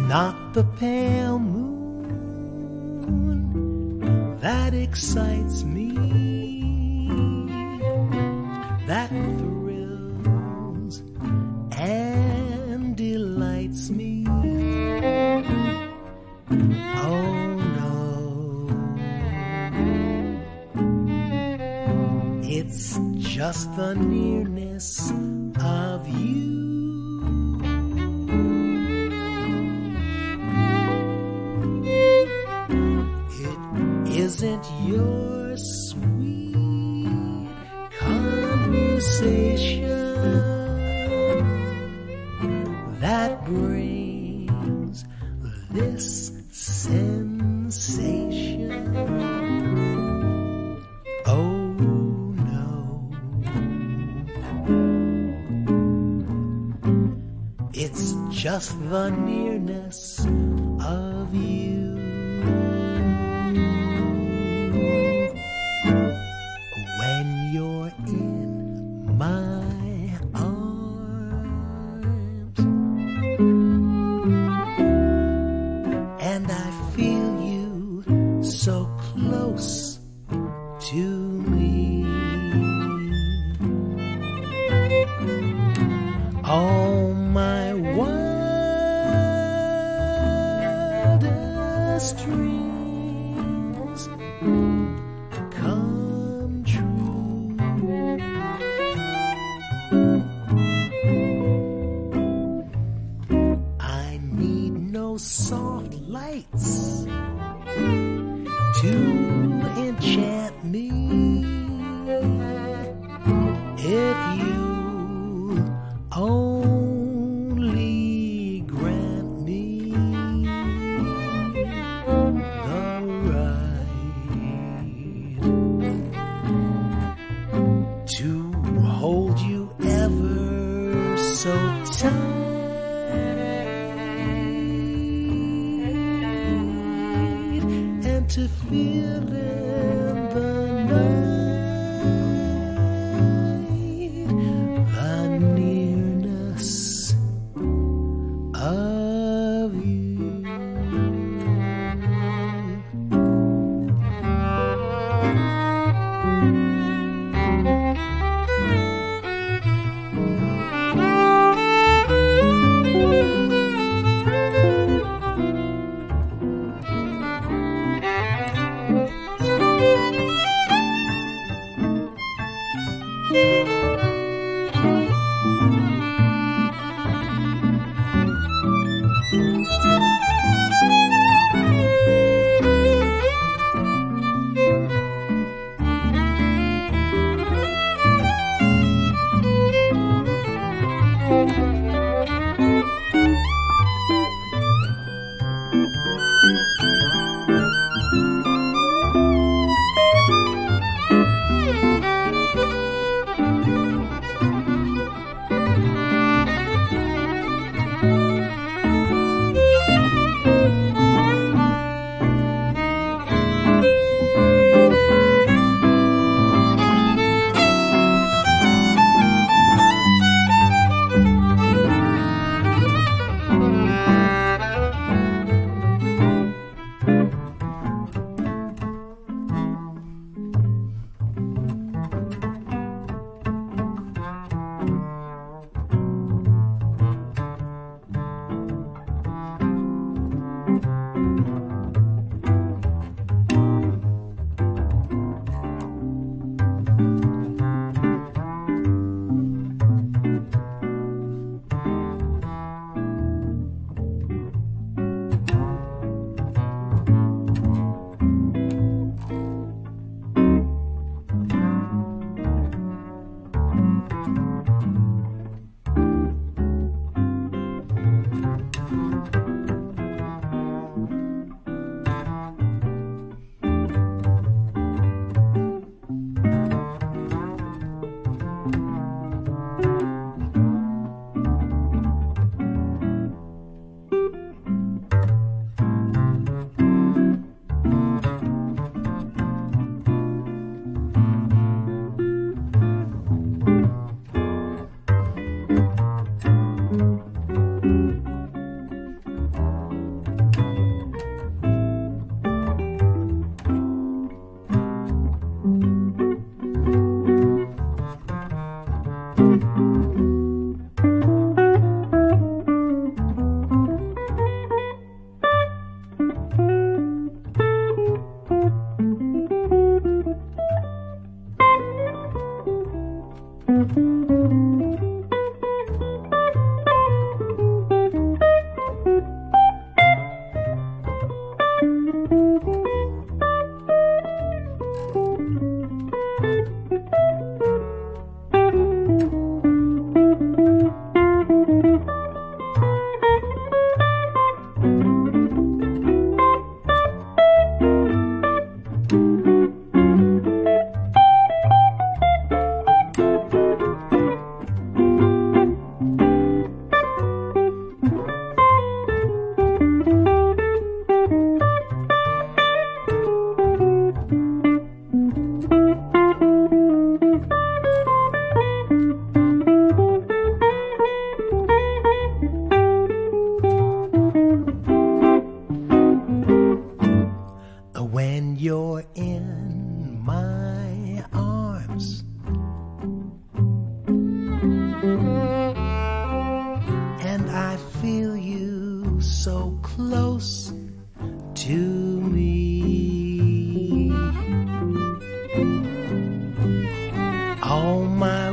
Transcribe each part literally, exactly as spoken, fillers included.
not the pale moon that excites me, that thrills and delights me. Oh no, it's just the nearness of you. Isn't your sweet conversation that brings this sensation? Oh no, it's just the nearness of you. When you're in my arms and I feel you so close to me, all my wildest dreams come true. I need no soft lights to enchant me. If you only grant me the right to hold you ever so tight and to feel in the night the nearness of you. close to me. All my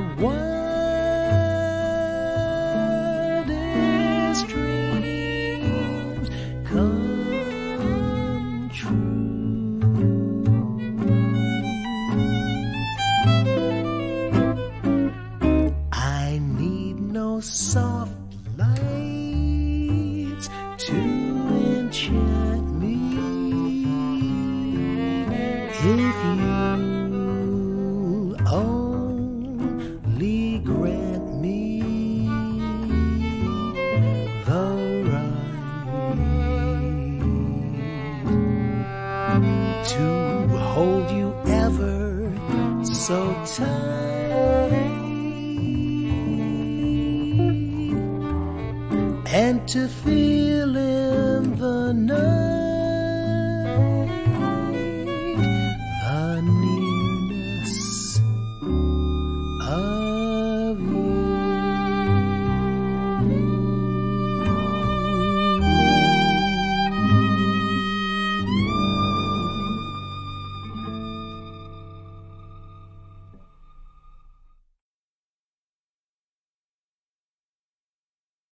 wildest dreams come true. I need no soft lights to enchant me. If you only grant me the right to hold you ever so tight and to feel